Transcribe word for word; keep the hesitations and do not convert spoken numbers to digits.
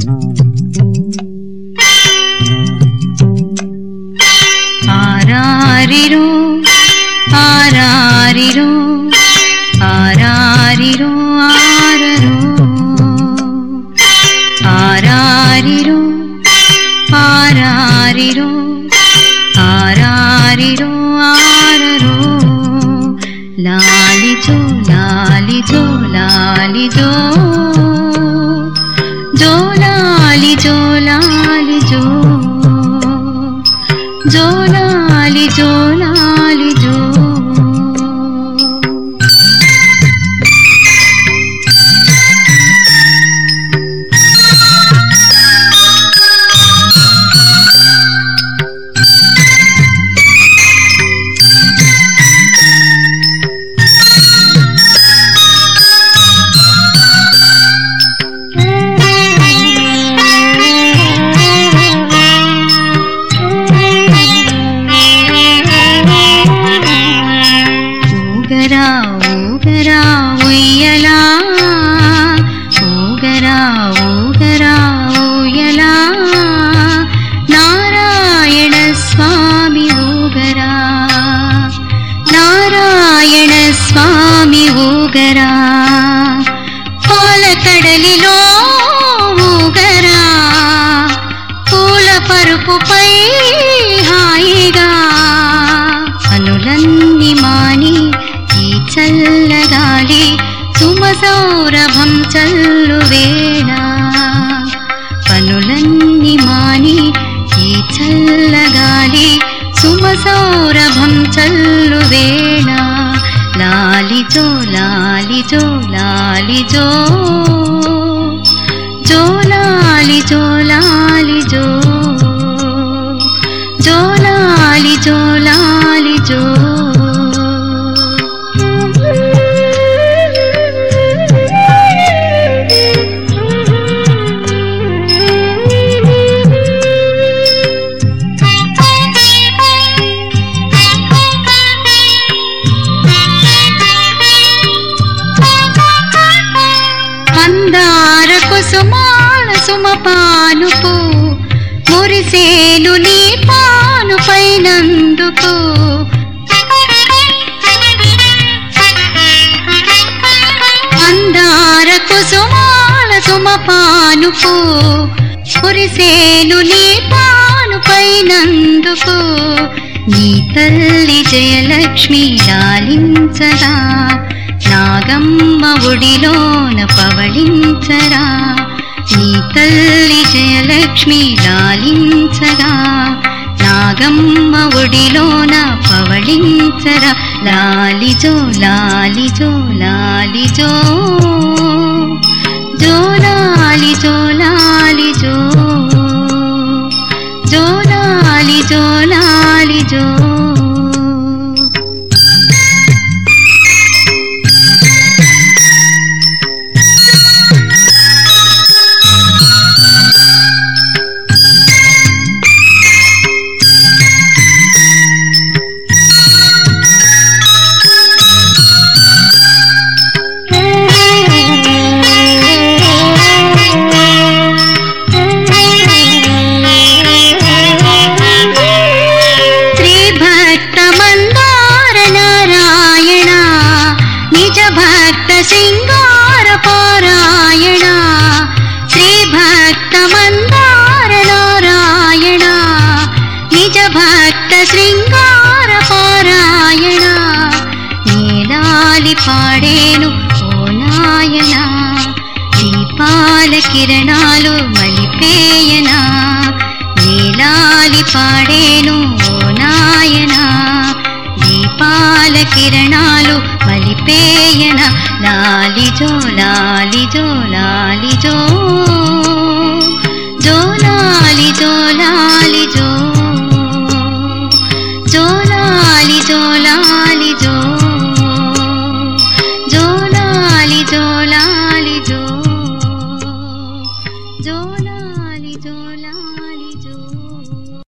ఆరారిరో ఆరారిరో ఆరారిరో ఆరారో ఆరారిరో ఆరారిరో ఆరారిరో ఆరరో లాలిజో లాలిజో లాలిజో జో లాలిజో లాలిజో జో లాలిజో లాలిజో ఊగరా ఊగరా ఉయ్యలా ఊగరా ఊగరా ఊయలా నారాయణ స్వామి ఊగరా నారాయణ స్వామి ఊగరా పాలకడలిలో ఊగరా పూల పరుపుపై హాయిగా అనులన్నీ మాని ఈ చల్లగాలి సుమసౌరభం చల్లు వేళ పనులన్నీ మాని ఈ చల్లగాలి సుమసౌరభం చల్లు వేళ లాలిజో లాలిజో లాలిజో జో లాలిజో లాలిజో జో లాలిజో లాలిజో మందార కుసుమాల సుమపానుపు మురిసేలు నీ పాను పైనందుకు మందార కుసుమాల సుమపానుపు మురిసేలు నీ పాను పైనందుకు నీ తల్లి జయలక్ష్మి లాలించగా నాగమ్మ ఒడిలోన పవళించరా నీ తల్లి జయలక్ష్మి లాలించగా నాగమ్మ ఒడిలోన పవళించరా లాలిజో లాలిజో లాలిజో జో లాలిజో లాలిజో జో లాలిజో లాలిజో సింగార పారాయణ శ్రీ భక్త మందార నారాయణ నిజ భక్త శృంగార పారాయణ నీలాలి పాడేను ఓ నాయన దీపాల కిరణాలు మలిపేయనా నీలాలి పాడేను ఓ నాయన దీపాల కిరణాలు మలిపేయన లాలిజో లాలిజో లాలిజో జో లాలిజో లాలిజో జో